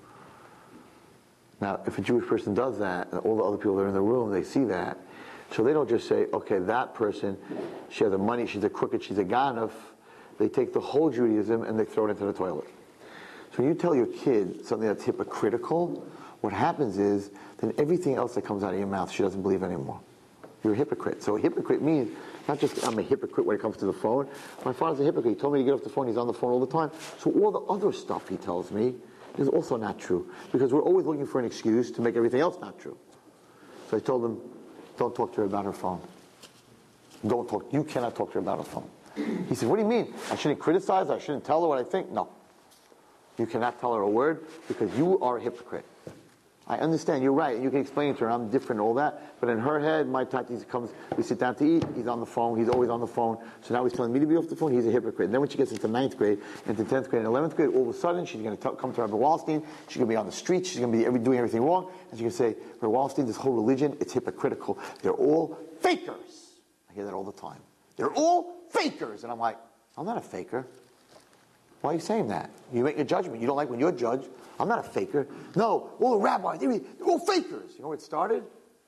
Now, if a Jewish person does that, and all the other people that are in the room, they see that, so they don't just say, okay, that person, she has the money, she's a crooked, she's a ganef. They take the whole Judaism and they throw it into the toilet. So when you tell your kid something that's hypocritical, what happens is, then everything else that comes out of your mouth, she doesn't believe anymore. You're a hypocrite. So a hypocrite means, not just I'm a hypocrite when it comes to the phone. My father's a hypocrite. He told me to get off the phone. He's on the phone all the time. So all the other stuff he tells me is also not true. Because we're always looking for an excuse to make everything else not true. So I told him, don't talk to her about her phone. Don't talk. You cannot talk to her about her phone. He said, what do you mean? I shouldn't criticize her? I shouldn't tell her what I think? No. You cannot tell her a word because you are a hypocrite. I understand, you're right, and you can explain it to her, I'm different and all that, but in her head, my tati comes, we sit down to eat, he's on the phone, he's always on the phone, so now he's telling me to be off the phone, he's a hypocrite. And then when she gets into 9th grade, into 10th grade, and 11th grade, all of a sudden, she's going to come to Rabbi Wallstein, she's going to be on the street, she's going to be doing everything wrong, and she's going to say, Rabbi Wallstein, this whole religion, it's hypocritical. They're all fakers. I hear that all the time. They're all fakers. And I'm like, I'm not a faker. Why are you saying that? You make a judgment. You don't like when you're judged. I'm not a faker. No, all the rabbis, they're all fakers. You know where it started?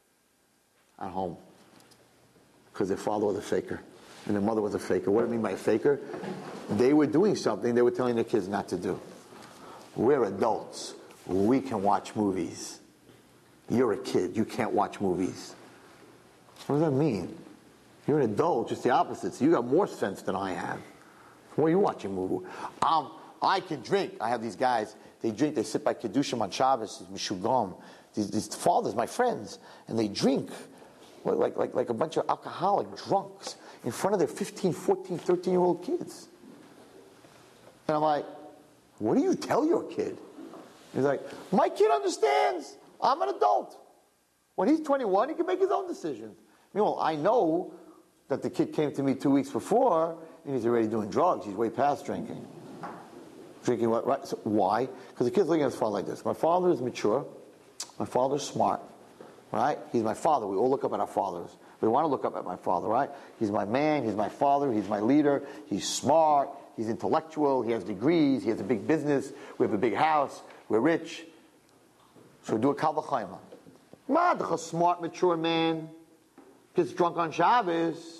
At home. Because their father was a faker. And their mother was a faker. What do I mean by a faker? They were doing something they were telling their kids not to do. We're adults. We can watch movies. You're a kid. You can't watch movies. What does that mean? You're an adult, just the opposite. So you got more sense than I have. What are you watching movie? I can drink. I have these guys. They drink. They sit by Kedusha on Shabbos, Mishugam. These fathers, my friends, and they drink like a bunch of alcoholic drunks in front of their 15, 14, 13-year-old kids. And I'm like, what do you tell your kid? He's like, my kid understands. I'm an adult. When he's 21, he can make his own decisions. Meanwhile, I know that the kid came to me 2 weeks before, and he's already doing drugs. He's way past drinking. Drinking what? Right? So why? Because the kid's looking at his father like this. My father is mature. My father's smart. Right? He's my father. We all look up at our fathers. We want to look up at my father, right? He's my man. He's my father. He's my leader. He's smart. He's intellectual. He has degrees. He has a big business. We have a big house. We're rich. So do a kal v'chaima. A smart, mature man gets drunk on Shabbos.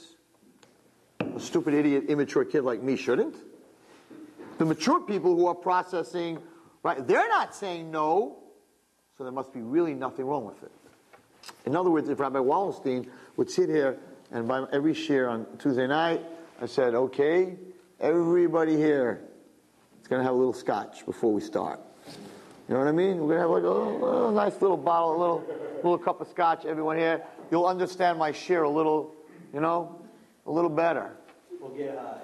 A stupid, idiot, immature kid like me shouldn't. The mature people who are processing, right, they're not saying no, so there must be really nothing wrong with it. In other words, if Rabbi Wallenstein would sit here and by every share on Tuesday night, I said, okay, everybody here is going to have a little scotch before we start. You know what I mean? We're going to have like a nice little bottle, a little cup of scotch, everyone here. You'll understand my share a little, a little better. We'll get high.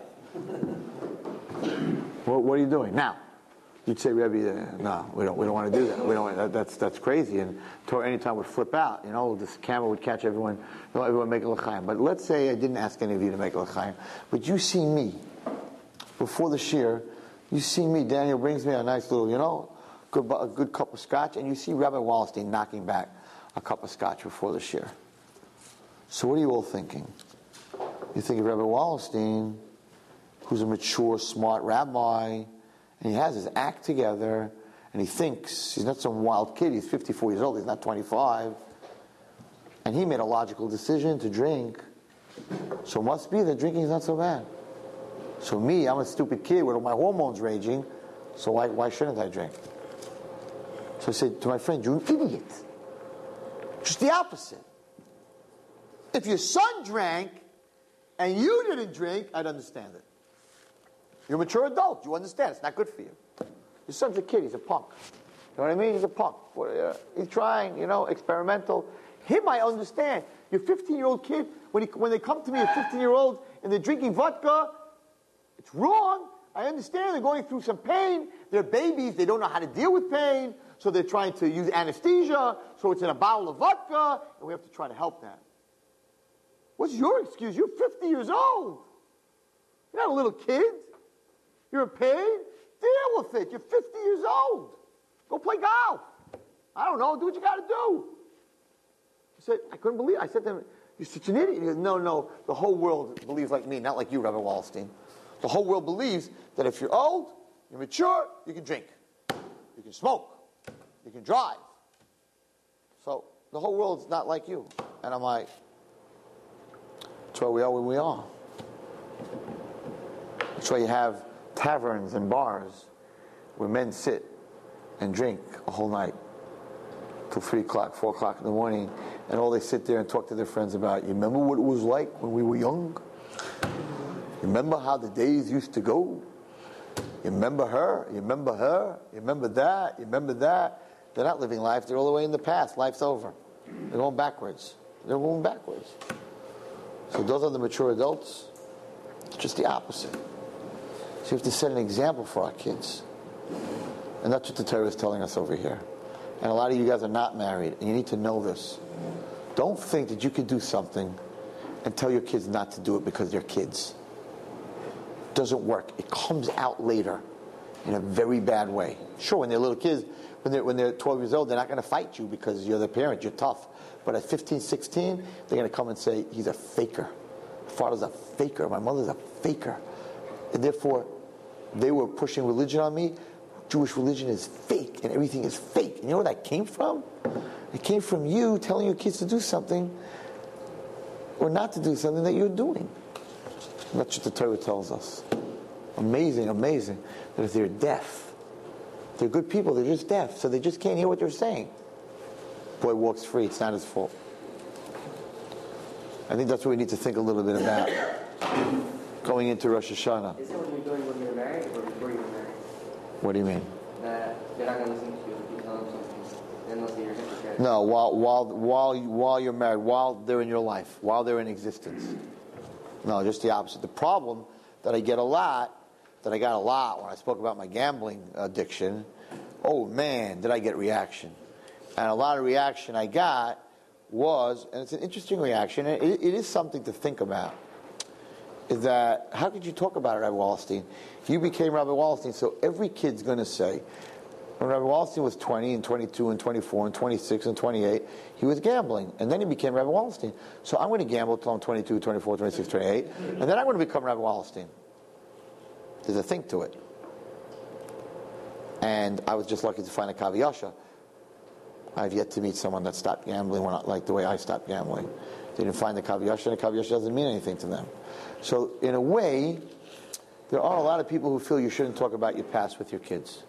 What are you doing now? You'd say, Rebbe, no, we don't want to do that. We don't. That's crazy. And Torah anytime would flip out. This camera would catch everyone. Everyone make a l'chaim. But let's say I didn't ask any of you to make a l'chaim, but you see me before the shir. You see me. Daniel brings me a nice little, a good cup of scotch, and you see Rabbi Wallenstein knocking back a cup of scotch before the shir. So what are you all thinking? You think of Rabbi Wallenstein, who's a mature, smart rabbi, and he has his act together, and he thinks he's not some wild kid. He's 54 years old. He's not 25. And he made a logical decision to drink. So it must be that drinking is not so bad. So me, I'm a stupid kid with all my hormones raging, so why shouldn't I drink? So I said to my friend, you're an idiot. Just the opposite. If your son drank and you didn't drink, I'd understand it. You're a mature adult. You understand. It's not good for you. Your son's a kid. He's a punk. You know what I mean? He's a punk. He's trying, experimental. Him, I understand. Your 15-year-old kid, when they come to me, a 15-year-old, and they're drinking vodka, it's wrong. I understand they're going through some pain. They're babies. They don't know how to deal with pain. So they're trying to use anesthesia. So it's in a bottle of vodka. And we have to try to help them. What's your excuse? You're 50 years old. You're not a little kid. You're in pain. Deal with it. You're 50 years old. Go play golf. I don't know. Do what you got to do. I couldn't believe it. I said to him, you're such an idiot. He goes, no. The whole world believes like me, not like you, Rabbi Wallerstein. The whole world believes that if you're old, you're mature, you can drink, you can smoke, you can drive. So the whole world's not like you. And I'm like, that's why we are where we are. That's why you have taverns and bars where men sit and drink a whole night till 3 o'clock, 4 o'clock in the morning, and all they sit there and talk to their friends about, you remember what it was like when we were young? You remember how the days used to go? You remember her? You remember her? You remember that? You remember that? They're not living life. They're all the way in the past. Life's over. They're going backwards. They're going backwards. So those are the mature adults. It's just the opposite. So you have to set an example for our kids. And that's what the Torah is telling us over here. And a lot of you guys are not married, and you need to know this. Don't think that you could do something and tell your kids not to do it because they're kids. It doesn't work. It comes out later in a very bad way. Sure, when they're little kids, when they're 12 years old, they're not going to fight you because you're their parent, you're tough. But at 15, 16, they're going to come and say, he's a faker. My father's a faker. My mother's a faker. And therefore, they were pushing religion on me. Jewish religion is fake, and everything is fake. And you know where that came from? It came from you telling your kids to do something or not to do something that you're doing. And that's what the Torah tells us. Amazing, amazing. That if they're deaf, they're good people, they're just deaf, so they just can't hear what you're saying. Boy walks free, it's not his fault. I think that's what we need to think a little bit about going into Rosh Hashanah. Is it what you're doing when you're married or before you're married? What do you mean? That they're not going to listen to you if you tell them something. Then they'll say you're hypocrite. No, while you're married, while they're in your life, while they're in existence. No, just the opposite. The problem that I got a lot when I spoke about my gambling addiction, oh man, did I get reaction. And a lot of reaction I got was, and it's an interesting reaction, and it is something to think about, is that, how could you talk about it, Rabbi Wallerstein? You became Rabbi Wallerstein, so every kid's going to say, when Rabbi Wallerstein was 20 and 22 and 24 and 26 and 28, he was gambling. And then he became Rabbi Wallerstein. So I'm going to gamble until I'm 22, 24, 26, 28, and then I'm going to become Rabbi Wallerstein. There's a thing to it. And I was just lucky to find a Kav Yasha. I've yet to meet someone that stopped gambling like the way I stopped gambling. They didn't find the Kav Yasha, and the Kav Yasha doesn't mean anything to them. So in a way, there are a lot of people who feel you shouldn't talk about your past with your kids.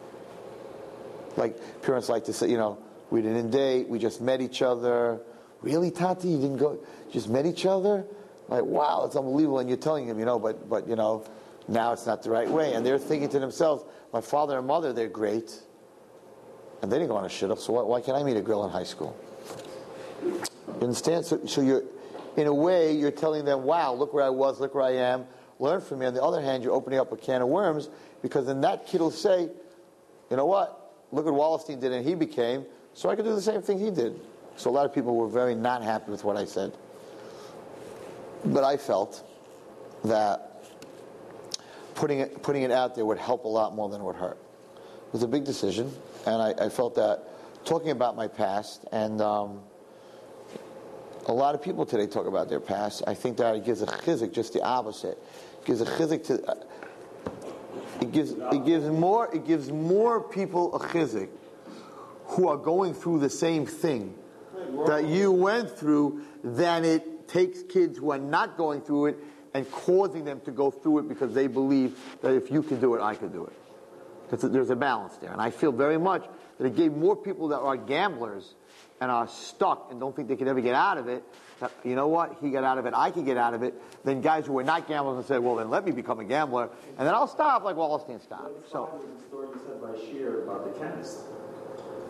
Like parents like to say, we didn't date, we just met each other. Really, Tati, you didn't go, just met each other? Like, wow, it's unbelievable. And you're telling him, but now it's not the right way. And they're thinking to themselves, my father and mother, they're great. And they didn't go on a shidduch, so why can't I meet a girl in high school? You understand? So you're, in a way, you're telling them, wow, look where I was, look where I am, learn from me. On the other hand, you're opening up a can of worms, because then that kid will say, you know what? Look what Wallerstein did and he became, so I could do the same thing he did. So a lot of people were very not happy with what I said. But I felt that putting it out there would help a lot more than it would hurt. It was a big decision, and I felt that talking about my past, and a lot of people today talk about their past, I think that it gives a chizik, just the opposite. It gives a chizik to... It gives more people a chizik who are going through the same thing that you went through than it takes kids who are not going through it and causing them to go through it because they believe that if you can do it, I can do it. There's a balance there. And I feel very much that it gave more people that are gamblers and are stuck and don't think they can ever get out of it, that, you know what, he got out of it, I can get out of it, than guys who are not gamblers and say, well, then let me become a gambler, and then I'll stop like Wallerstein stopped. So, the story you said by Shear about the chemist.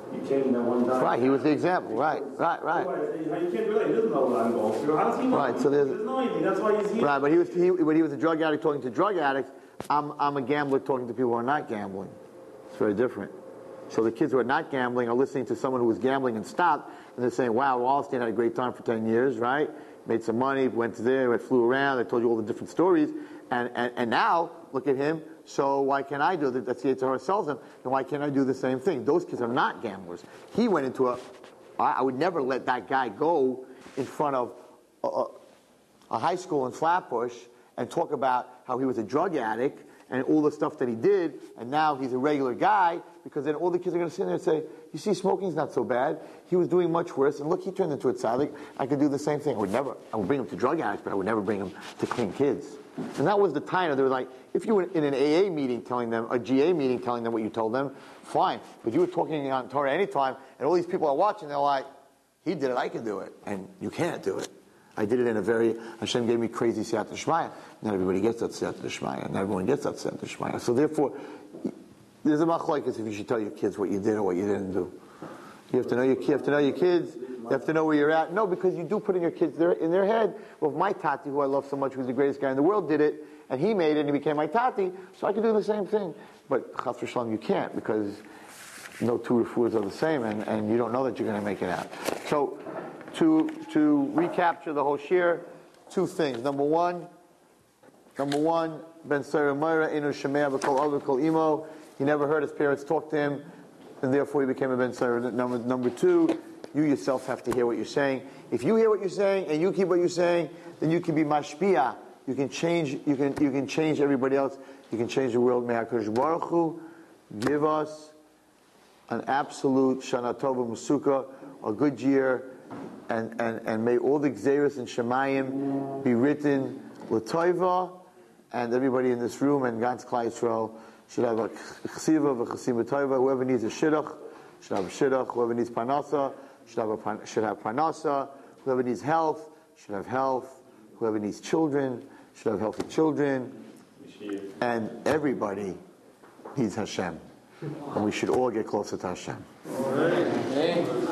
He came that one time. Right, he was the example. Right. You can't relate. He doesn't know what I'm going through. How does he know? Right, so he doesn't know anything. That's why he's here. Right, but when he was a drug addict talking to drug addicts, I'm a gambler talking to people who are not gambling. It's very different. So the kids who are not gambling are listening to someone who was gambling and stopped, and they're saying, wow, Wallerstein had a great time for 10 years, right? Made some money, went to there, flew around, I told you all the different stories, and now, look at him, so why can't I do that? That's the Yetzer Hara sells him, and why can't I do the same thing? Those kids are not gamblers. He went into I would never let that guy go in front of a high school in Flatbush and talk about how he was a drug addict and all the stuff that he did, and now he's a regular guy, because then all the kids are going to sit there and say, you see, smoking's not so bad. He was doing much worse, and look, he turned into a tzaddik. I could do the same thing. I would bring him to drug addicts, but I would never bring him to clean kids. And that was the time. They were like, if you were in an AA meeting telling them, a GA meeting telling them what you told them, fine. But you were talking on Torah anytime, and all these people are watching, they're like, he did it, I can do it. And you can't do it. I did it in a very, Hashem gave me crazy Siyata Shmaya. Not everybody gets that Siyata Shmaya. Not everyone gets that Siyata Shmaya. So therefore, there's a machlokes if you should tell your kids what you did or what you didn't do. You have to know your kids. You have to know where you're at. No, because you do put in your kids in their head. Well, if my tati, who I love so much, who's the greatest guy in the world, did it, and he made it, and he became my tati, so I can do the same thing. But chas v'shalom, you can't, because no two refuahs are the same, and you don't know that you're going to make it out. So, to recapture the whole shir, two things. Number one, Ben Sarah Moira Inu Shemea B'Kol Av B'Kol Imo. He never heard his parents talk to him, and therefore he became a Ben Sarah. Number two, you yourself have to hear what you're saying. If you hear what you're saying and you keep what you're saying, then you can be mashpia. You can change. You can change everybody else. You can change the world. May HaKadosh Baruch Hu give us an absolute Shana Tova Musuka, a good year, and may all the Gzeros and Shemayim be written L'Toiva, and everybody in this room and Gans Klal Yisrael should have a Chesiva, a Chesiva Toiva. Whoever needs a Shidduch should have a Shidduch. Whoever needs Parnasa should have Parnasa. Whoever needs health should have health. Whoever needs children should have healthy children. And everybody needs Hashem. And we should all get closer to Hashem. Amen.